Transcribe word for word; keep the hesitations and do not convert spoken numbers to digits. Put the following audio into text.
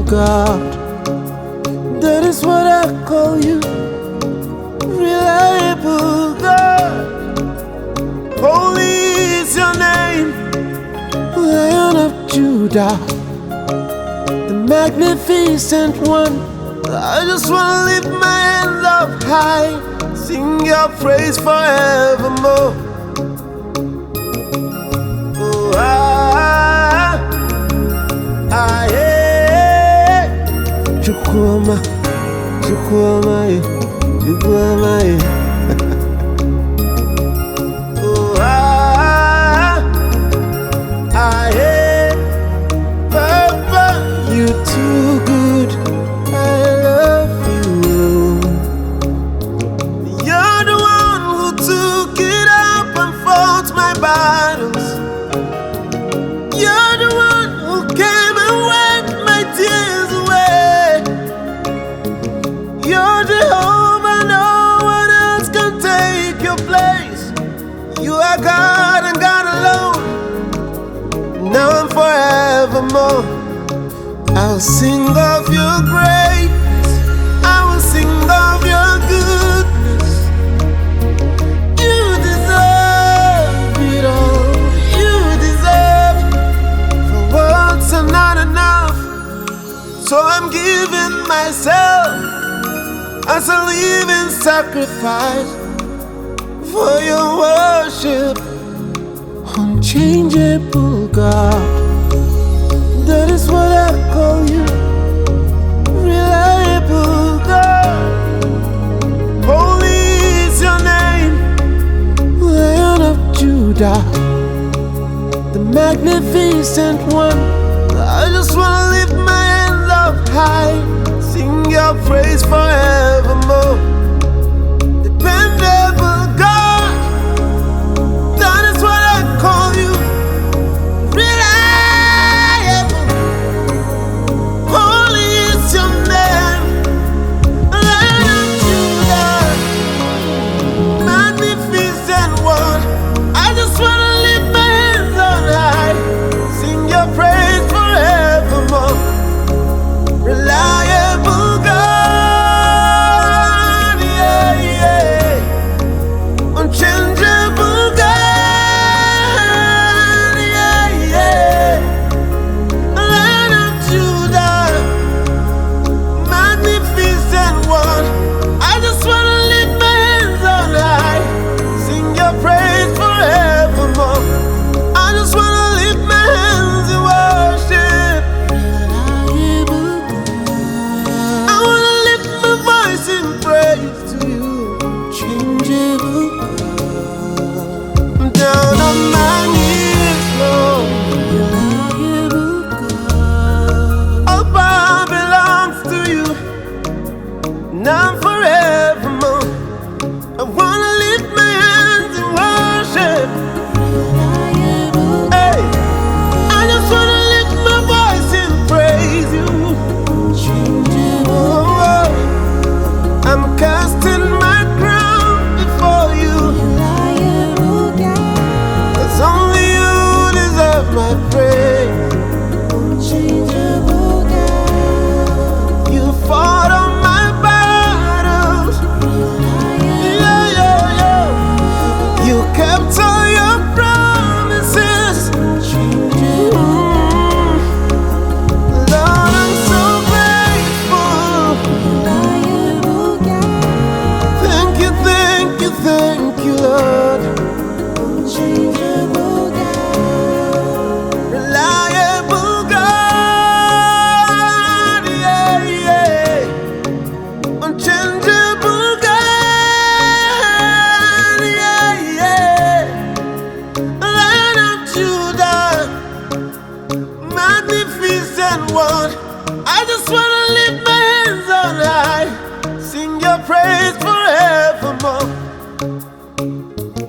God. That is what I call you, reliable God. Holy is your name, Lion of Judah, the magnificent one. I just wanna lift my hands up high, sing your praise forevermore. Oh, ah, ah, yeah. Chukwuma, Chukwuma, eh, Chukwuma, eh. Oh, ah, ah, yeah. Papa, you too good. I love you. You're the one who took it up and fought my battles. You're the one who came and wiped my tears away. You're Jehovah, no one else can take your place. You are God and God alone, now and forevermore. I'll sing of your greatness, I will sing of your goodness. You deserve it all, you deserve it. For words are not enough, so I'm giving myself as a living sacrifice for your worship, unchangeable God. That is what I call you, reliable God. Holy is your name, Lion of Judah, the magnificent one. I just wanna lift my hands up high, sing your praise forevermore. Dependable God, that is what I call you, reliable. Holy is your name, Lion of Judah, magnificent one. I just wanna lift my hands on high, sing your praise forevermore. Reliable God, yeah, yeah. Unchangeable God, yeah, yeah. Lion of Judah, magnificent one. I just wanna lift my hands on high, sing your praise forevermore. I just wanna lift my hands and worship. I wanna lift my voice in praise to you, changeable God. I'm down on my knees, Lord. All power belongs to you, now and forevermore. I wanna lift my hands and worship. Hey, I just wanna lift my voice and praise you. Oh, I'm casting my crown before you, 'cause only you deserve my praise. You fought all my battles, yeah, yeah, yeah. You kept all your promises. Mm. Lord, I'm so grateful. Thank you, thank you, thank you, Lord. Reliable God, yeah, yeah. Unchangeable God, yeah, yeah. Lion of Judah, magnificent one. I just wanna lift my hands on high, sing your praise forevermore.